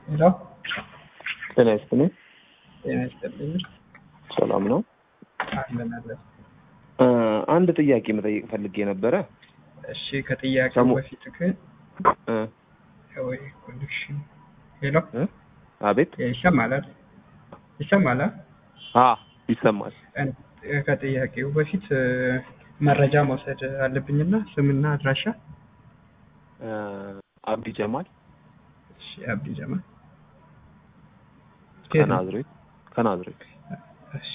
ሄሎ ጤና ይስጥልኝ። ጤና ይስጥልኝ። ሰላም ነው? አለን አለን። አንድ ጥያቄ መጠየቅ ፈልጌ ነበረ። እሺ ከጥያቄው በፊት ግን ወይ ኮኔክሽን ሄሎ አቤት። ይሰማል? ይሰማል? ይሰማል። ከጥያቄው በፊት መረጃ መውሰድ አለብኝና ስምና አድራሻ። አብዲ ጀማል። እሺ አብዲ ጀማል ከናዝሬት። እሺ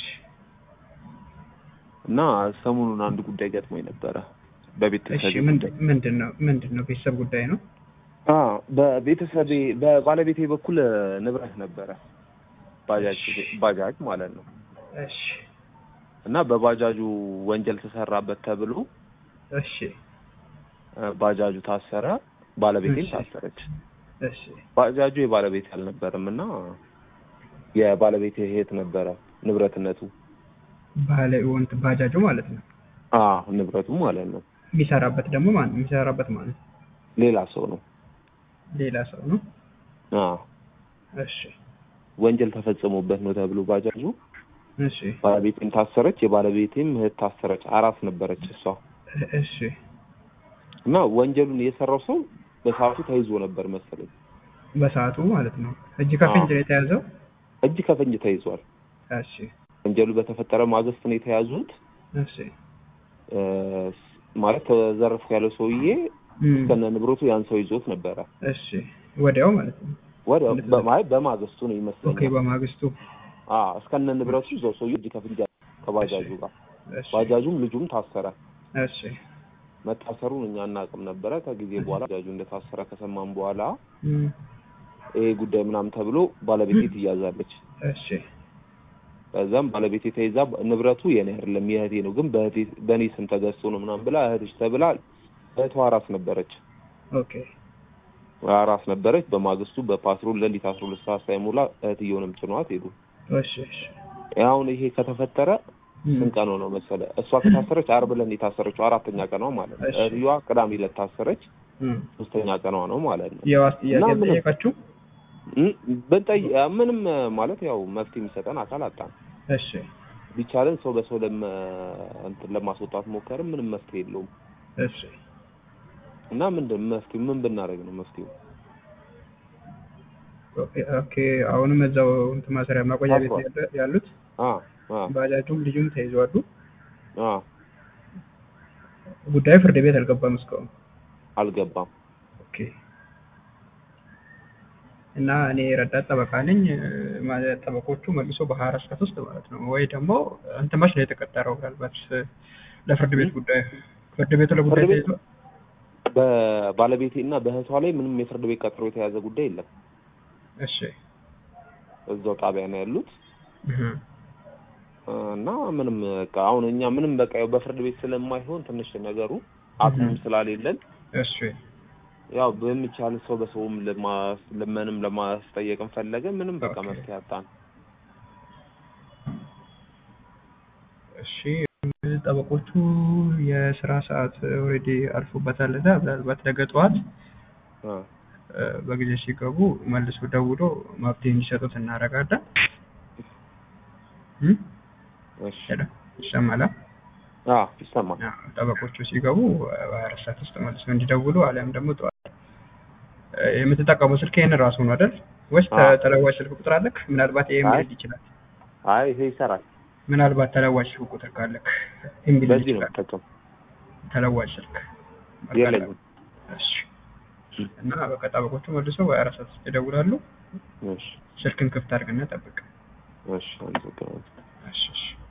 እና ሰሞኑን አንድ ጉዳይ ገጥሞኝ ነበረ በቤተሰቤ። እሺ ምንድነው ቤተሰብ ጉዳይ ነው? በቤተሰቤ በባለቤቴ በኩል ንብረት ነበረ፣ ባጃጅ ማለት ነው። እሺ እና በባጃጁ ወንጀል ተሰራበት ተብሎ እሺ ባጃጁ ታሰረ፣ ባለቤቴም ታሰረች። እሺ ባጃጁ የባለቤቴ አልነበረም እና የባለቤቴ እህት ነበረ ንብረትነቱ። ባጃጁ ማለት ነው? ንብረቱ ማለት ነው። የሚሰራበት ደግሞ ማን ነው? የሚሰራበት ማለት ነው ሌላ ሰው ነው። እሺ ወንጀል ተፈጽሞበት ነው ተብሎ ባጃጁ። እሺ ባለቤቴም ታሰረች፣ የባለቤቴም እህት ታሰረች። አራስ ነበረች እሷ። እሺ እና ወንጀሉን የሰራው ሰው በሰዓቱ ተይዞ ነበር መሰለኝ። በሰዓቱ ማለት ነው? እጅ ከፍንጅ ነው የተያዘው? እጅ ከፍንጅ ተይዟል። እሺ ወንጀሉ በተፈጠረ ማግስት ነው የተያዙት። እሺ ማለት ተዘረፈ ያለው ሰውዬ ከነ ንብረቱ ያን ሰው ይዞት ነበረ። እሺ ወዲያው ማለት ነው? ወዲያው በማግስቱ ነው ይመስለኛል። ኦኬ በማግስቱ እስከነ ንብረቱ ይዞ ሰውዬ እጅ ከፍንጅ ከባጃጁ ጋር። ባጃጁም ልጁም ታሰረ። እሺ መታሰሩን እኛ እናቅም ነበረ። ከጊዜ በኋላ ባጃጁ እንደታሰረ ከሰማን በኋላ ይሄ ጉዳይ ምናምን ተብሎ ባለቤቴ ትያዛለች። እሺ ከዛም ባለቤቴ ተይዛ ንብረቱ የኔ አይደለም የእህቴ ነው ግን በእኔ ስም ተገዝቶ ነው ምናምን ብላ እህትሽ ተብላ እህቷ አራስ ነበረች። ኦኬ አራስ ነበረች። በማግስቱ በፓትሮል ሌሊት 12 ሰዓት ሳይሞላ እህትየውንም ጭኗት ሄዱ። እሺ አሁን ይሄ ከተፈጠረ ስንት ቀን ነው መሰለ? እሷ ከታሰረች ዓርብ ዕለት የታሰረችው 4ኛ ቀኗ ማለት ነው። እህትየዋ ቅዳሜ ዕለት ታሰረች፣ 3ኛ ቀኗ ነው ማለት ነው። የዋስ ጥያቄ ጠየቃችሁ? ምንም ማለት ያው መፍትሄ የሚሰጠን አካል አጣን። እሺ ቢቻለን ሰው በሰው ለማስወጣት ሞከርም ምንም መፍትሄ የለውም። እሺ እና መፍትሄው ምን ብናደርግ ነው መፍትሄው? ኦኬ አሁንም እዛው ማሰሪያ ማቆያ ቤት ያሉት ባጃጁም ልጁም ተይዘዋል። ጉዳዩ ፍርድ ቤት አልገባም እስካሁን? አልገባም። ኦኬ እና እኔ ረዳት ጠበቃ ነኝ። ማለት ጠበቆቹ መልሶ በ24 ሰዓት ውስጥ ማለት ነው ወይ ደግሞ መች ነው የተቀጠረው? ምናልባት ለፍርድ ቤት ጉዳይ ፍርድ ቤቱ ለጉዳይ ተይዞ በባለቤቴ እና በእህቷ ላይ ምንም የፍርድ ቤት ቀጠሮ የተያዘ ጉዳይ የለም። እሺ እዛው ጣቢያ ነው ያሉት። እና ምንም በቃ አሁን እኛ ምንም በቃ በፍርድ ቤት ስለማይሆን ትንሽ ነገሩ አቅም ስላሌለን እሺ ያው በሚቻል ሰው በሰውም ለማስጠየቅም ፈለገ ምንም በቃ መፍትሄ አጣን። እሺ ጠበቆቹ የስራ ሰዓት ኦሬዲ አልፎበታልና ምናልባት ነገ ጠዋት በጊዜ ሲገቡ መልሶ ደውሎ መፍትሄ እንዲሰጡት እናደርጋለን። እሺ ይሰማል? ይሰማል። ጠበቆቹ ሲገቡ 24 ሰዓት ውስጥ መልሰው እንዲደውሉ አለም ደግሞ ጠዋት የምትጠቀመው ስልክ ይሄን ራሱ ነው አይደል? ወይስ ተለዋጭ ስልክ ቁጥር አለክ? ምናልባት ይሄ ሊል ይችላል። ይሄ ይሰራል። ምናልባት ተለዋጭ ስልክ ቁጥር ካለክ ኢሜል ሊል ይችላል። ተለዋጭ ስልክ የለኝም። እሺ እና በቃ ጠበቆቹ መልሰው 24 ሰዓት ውስጥ ይደውላሉ። እሺ ስልክን ክፍት አድርገና ጠብቅ። እሺ አንተ